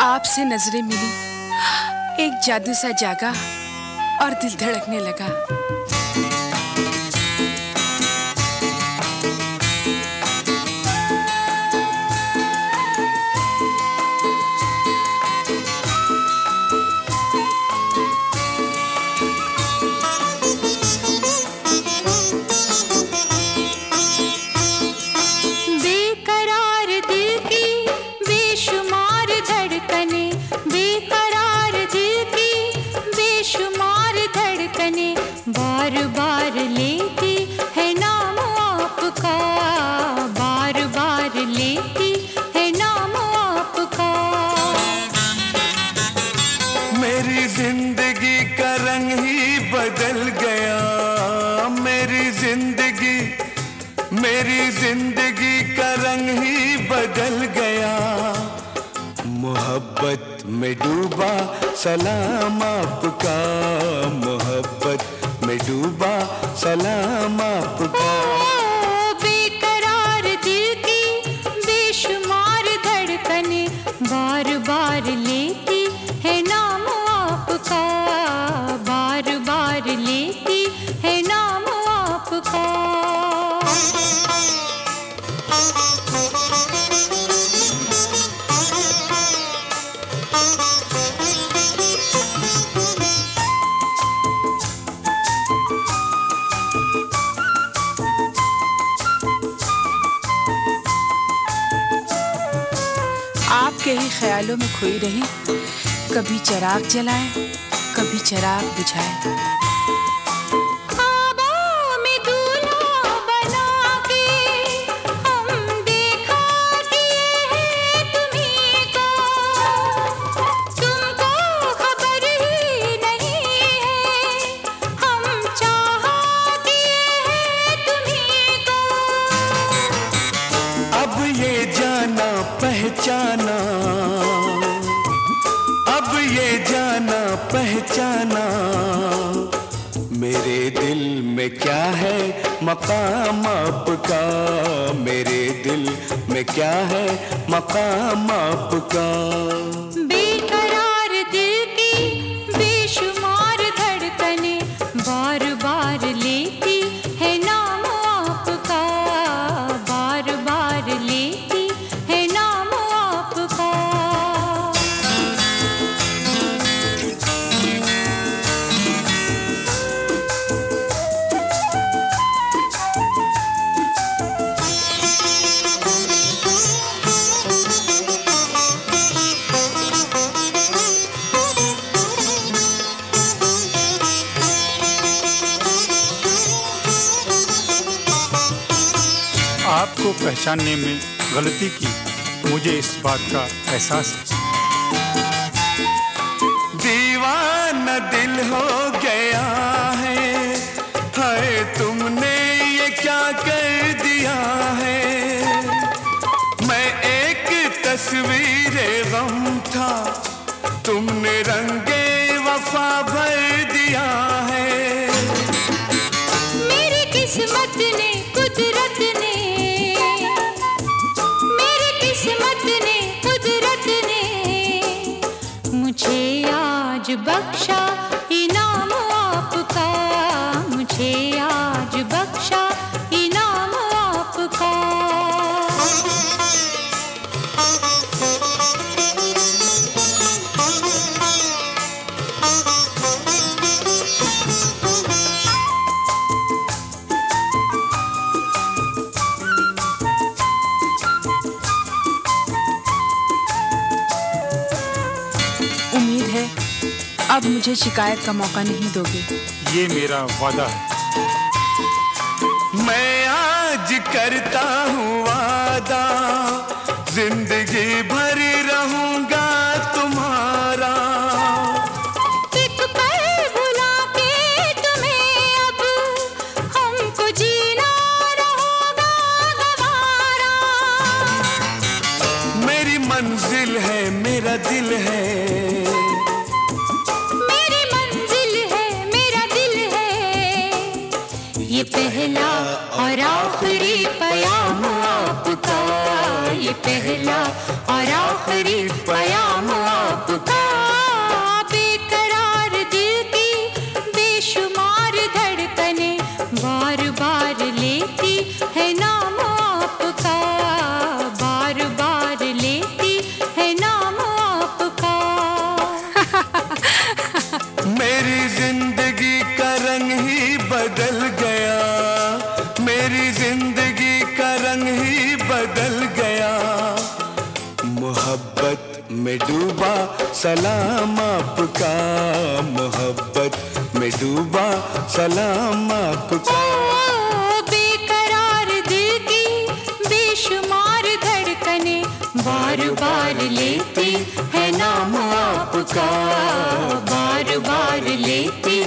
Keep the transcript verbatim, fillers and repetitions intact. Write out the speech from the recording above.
आपसे नजरें मिली, एक जादू सा जागा और दिल धड़कने लगा। बार बार लेती है नाम आपका, बार बार लेती है नाम आपका। मेरी जिंदगी का रंग ही बदल गया, मेरी जिंदगी मेरी जिंदगी का रंग ही बदल गया। मोहब्बत में डूबा सलाम आपका, मोहब्बत में डूबा सलाम आपका। बेकरार दिल की बेशुमार धड़कने बार बार लेती है नाम आपका, बार बार लेती है नाम आपका। आपके ही ख्यालों में खोई रही, कभी चिराग जलाए कभी चिराग बुझाए। पहचाना अब ये जाना पहचाना, मेरे दिल में क्या है मकाम आपका, मेरे दिल में क्या है मकाम आपका। बेकरार दिल की बेशुमार धड़कने बार बार लेती है नाम आपका, बार बार लेती आपको पहचानने में गलती की, मुझे इस बात का एहसास है। दीवाना दिल हो गया है, हाय तुमने ये क्या कर दिया है। मैं एक तस्वीर गम था, तुमने रंगे वफा भर दिया है। मेरी किस्मत ने कुदरत ने मुझे आज बख्शा इनाम आपका, मुझे आज बख्शा इनाम आपका। उम्मीद है अब मुझे शिकायत का मौका नहीं दोगे। ये मेरा वादा है। मैं आज करता हूँ वादा, जिंदगी भर रहूंगा तुम्हारा। एक पल भुला के तुम्हें अब हमको जीना रहेगा गवारा। मेरी मंजिल है मेरा दिल है, ये पहला और आखिरी प्याम आपका, ये पहला और और आखिरी पयाम आपका। बेकरार दिल की बेशुमार धड़कने बार बार लेती है नाम आपका, बार बार लेती है नाम आपका। मेरी जिंदगी का रंग ही बदल गया, मेरी जिंदगी का रंग ही बदल गया। मोहब्बत में डूबा सलाम आपका, मोहब्बत में डूबा सलाम आपका। बेकरार दिल की बेशुमार धड़कने बार बार लेती है नाम आपका, बार बार लेती